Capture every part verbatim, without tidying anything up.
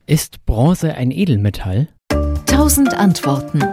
Ist Bronze ein Edelmetall? Tausend Antworten.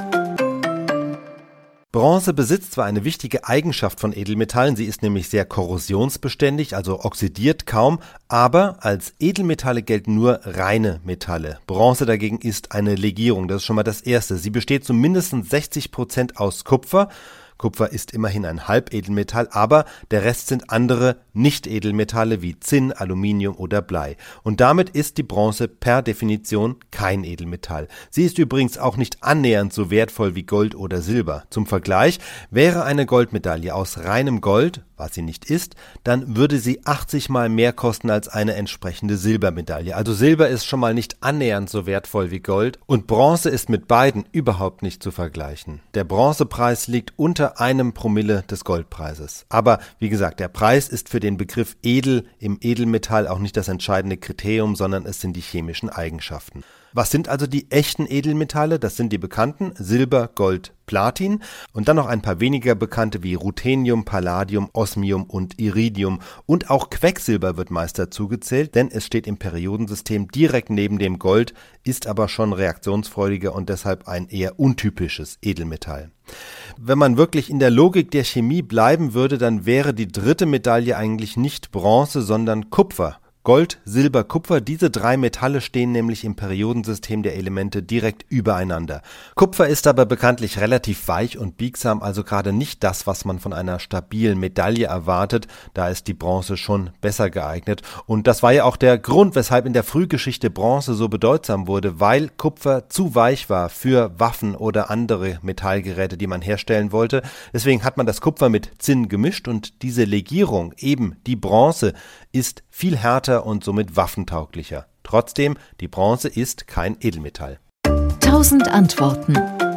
Bronze besitzt zwar eine wichtige Eigenschaft von Edelmetallen, sie ist nämlich sehr korrosionsbeständig, also oxidiert kaum, aber als Edelmetalle gelten nur reine Metalle. Bronze dagegen ist eine Legierung, das ist schon mal das Erste. Sie besteht zu mindestens sechzig Prozent aus Kupfer. Kupfer ist immerhin ein Halbedelmetall, aber der Rest sind andere Nicht-Edelmetalle wie Zinn, Aluminium oder Blei. Und damit ist die Bronze per Definition kein Edelmetall. Sie ist übrigens auch nicht annähernd so wertvoll wie Gold oder Silber. Zum Vergleich, wäre eine Goldmedaille aus reinem Gold, was sie nicht ist, dann würde sie achtzig Mal mehr kosten als eine entsprechende Silbermedaille. Also Silber ist schon mal nicht annähernd so wertvoll wie Gold und Bronze ist mit beiden überhaupt nicht zu vergleichen. Der Bronzepreis liegt unter einem Promille des Goldpreises. Aber wie gesagt, der Preis ist für den Begriff edel im Edelmetall auch nicht das entscheidende Kriterium, sondern es sind die chemischen Eigenschaften. Was sind also die echten Edelmetalle? Das sind die bekannten Silber, Gold, Platin und dann noch ein paar weniger bekannte wie Ruthenium, Palladium, Osmium und Iridium. Und auch Quecksilber wird meist dazu gezählt, denn es steht im Periodensystem direkt neben dem Gold, ist aber schon reaktionsfreudiger und deshalb ein eher untypisches Edelmetall. Wenn man wirklich in der Logik der Chemie bleiben würde, dann wäre die dritte Medaille eigentlich nicht Bronze, sondern Kupfer. Gold, Silber, Kupfer, diese drei Metalle stehen nämlich im Periodensystem der Elemente direkt übereinander. Kupfer ist aber bekanntlich relativ weich und biegsam, also gerade nicht das, was man von einer stabilen Medaille erwartet. Da ist die Bronze schon besser geeignet. Und das war ja auch der Grund, weshalb in der Frühgeschichte Bronze so bedeutsam wurde, weil Kupfer zu weich war für Waffen oder andere Metallgeräte, die man herstellen wollte. Deswegen hat man das Kupfer mit Zinn gemischt und diese Legierung, eben die Bronze, ist viel härter und somit waffentauglicher. Trotzdem, die Bronze ist kein Edelmetall. Tausend Antworten.